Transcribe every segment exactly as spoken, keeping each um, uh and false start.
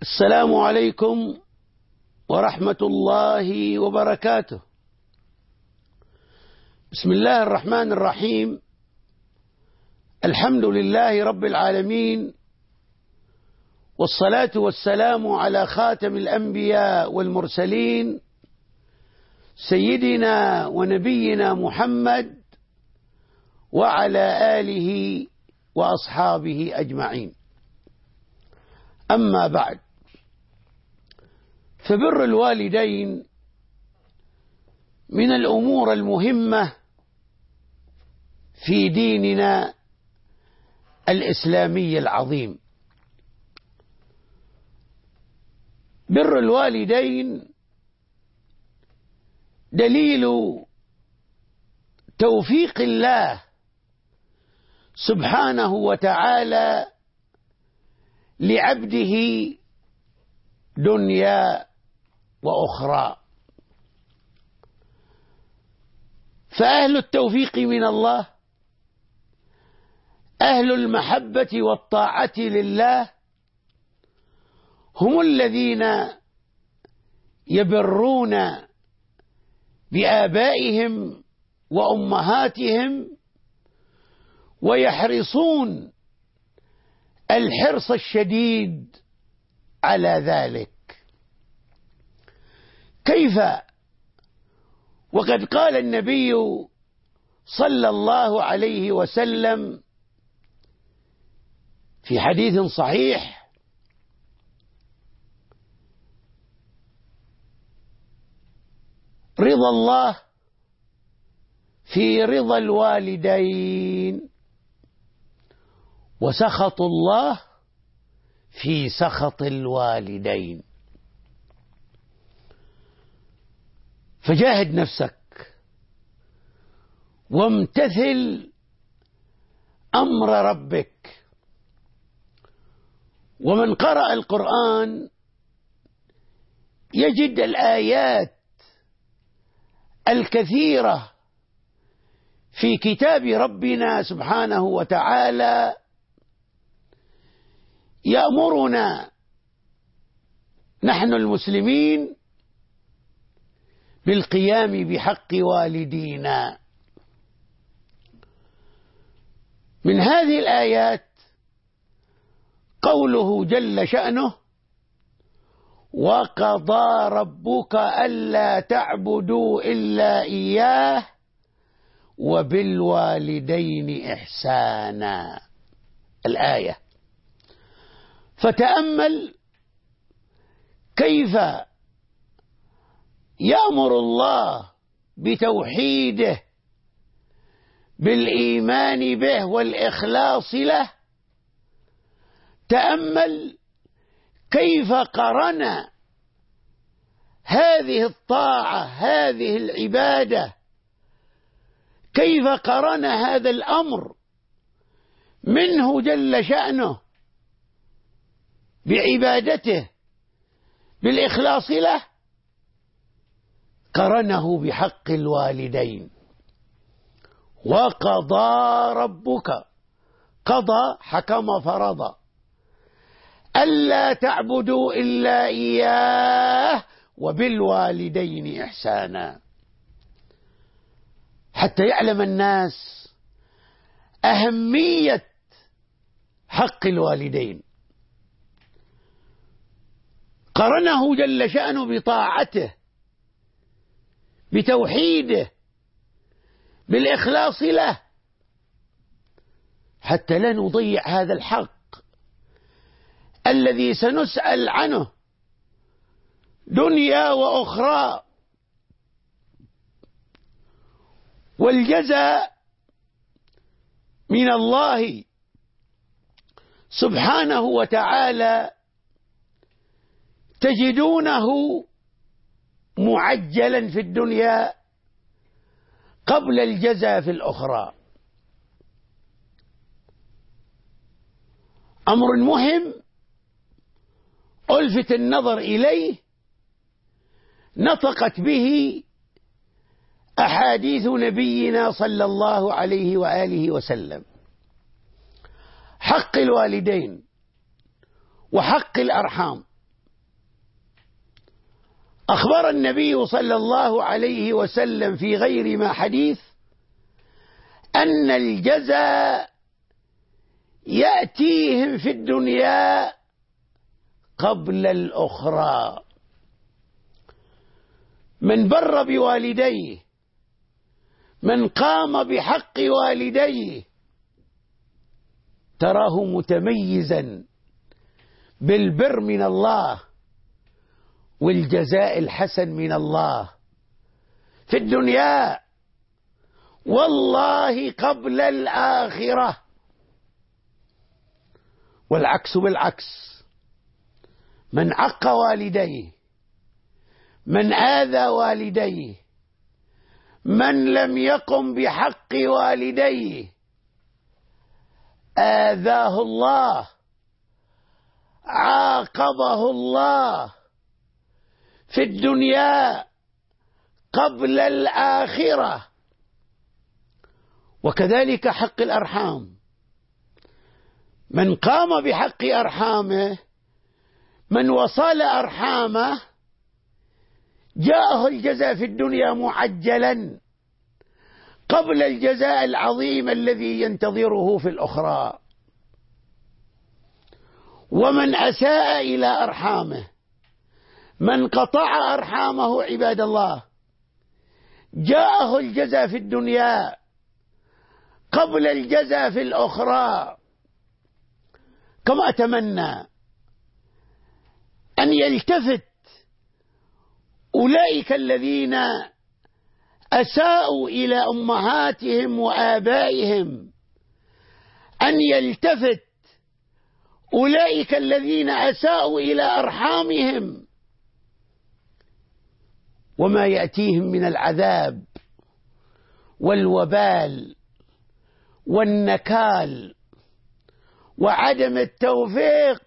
السلام عليكم ورحمة الله وبركاته. بسم الله الرحمن الرحيم. الحمد لله رب العالمين، والصلاة والسلام على خاتم الأنبياء والمرسلين سيدنا ونبينا محمد وعلى آله وأصحابه أجمعين. أما بعد، فبر الوالدين من الأمور المهمة في ديننا الإسلامي العظيم. بر الوالدين دليل توفيق الله سبحانه وتعالى لعبده دنيا وأخرى. فأهل التوفيق من الله، أهل المحبة والطاعة لله، هم الذين يبرون بآبائهم وأمهاتهم ويحرصون الحرص الشديد على ذلك. كيف وقد قال النبي صلى الله عليه وسلم في حديث صحيح: رضا الله في رضا الوالدين، وسخط الله في سخط الوالدين. فجاهد نفسك وامتثل أمر ربك. ومن قرأ القرآن يجد الآيات الكثيرة في كتاب ربنا سبحانه وتعالى يأمرنا نحن المسلمين بالقيام بحق والدينا. من هذه الآيات قوله جل شأنه: وقضى ربك ألا تعبدوا إلا إياه وبالوالدين إحسانا. الآية. فتأمل كيف يأمر الله بتوحيده بالإيمان به والإخلاص له. تأمل كيف قرن هذه الطاعة، هذه العبادة، كيف قرن هذا الأمر منه جل شأنه بعبادته بالإخلاص له، قرنه بحق الوالدين. وقضى ربك، قضى حكم فرض، ألا تعبدوا إلا إياه وبالوالدين إحسانا، حتى يعلم الناس أهمية حق الوالدين. قرنه جل شأنه بطاعته، بتوحيده، بالإخلاص له، حتى لا نضيع هذا الحق الذي سنسأل عنه دنيا وأخرى. والجزاء من الله سبحانه وتعالى تجدونه معجلا في الدنيا قبل الجزاء في الأخرى. أمر مهم ألفت النظر إليه، نطقت به أحاديث نبينا صلى الله عليه وآله وسلم. حق الوالدين وحق الأرحام أخبر النبي صلى الله عليه وسلم في غير ما حديث أن الجزاء يأتيهم في الدنيا قبل الأخرى. من بر بوالديه، من قام بحق والديه، تراه متميزا بالبر من الله والجزاء الحسن من الله في الدنيا، والله قبل الآخرة. والعكس بالعكس، من عق والديه، من آذى والديه، من لم يقم بحق والديه، آذاه الله، عاقبه الله في الدنيا قبل الآخرة. وكذلك حق الأرحام، من قام بحق أرحامه، من وصل أرحامه، جاءه الجزاء في الدنيا معجلا قبل الجزاء العظيم الذي ينتظره في الأخرى. ومن أساء إلى أرحامه، من قطع أرحامه عباد الله، جاءه الجزاء في الدنيا قبل الجزاء في الأخرى. كما أتمنى أن يلتفت أولئك الذين أساءوا إلى أمهاتهم وآبائهم، أن يلتفت أولئك الذين أساءوا إلى أرحامهم وما يأتيهم من العذاب والوبال والنكال وعدم التوفيق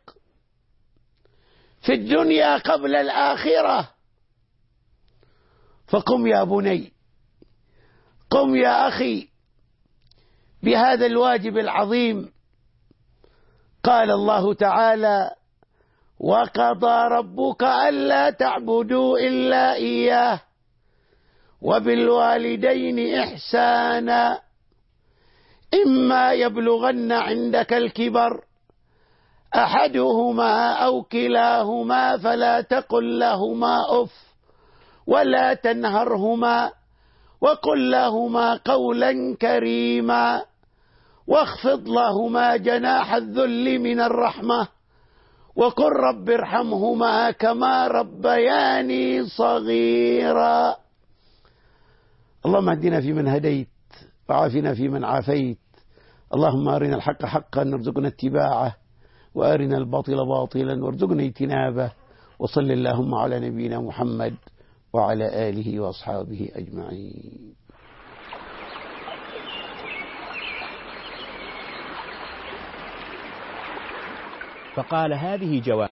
في الدنيا قبل الآخرة. فقم يا بني، قم يا أخي بهذا الواجب العظيم. قال الله تعالى: وقضى ربك ألا تعبدوا إلا إياه وبالوالدين إحسانا إما يبلغن عندك الكبر أحدهما أو كلاهما فلا تقل لهما أف ولا تنهرهما وقل لهما قولا كريما واخفض لهما جناح الذل من الرحمة وقل رب ارحمهما كما ربياني صغيرا. اللهم اهدنا فيمن هديت وعافنا فيمن عافيت، اللهم أرنا الحق حقا وارزقنا اتباعه وأرنا الباطل باطلا وارزقنا اجتنابه، وصل اللهم على نبينا محمد وعلى آله وأصحابه أجمعين. فقال: هذه جواب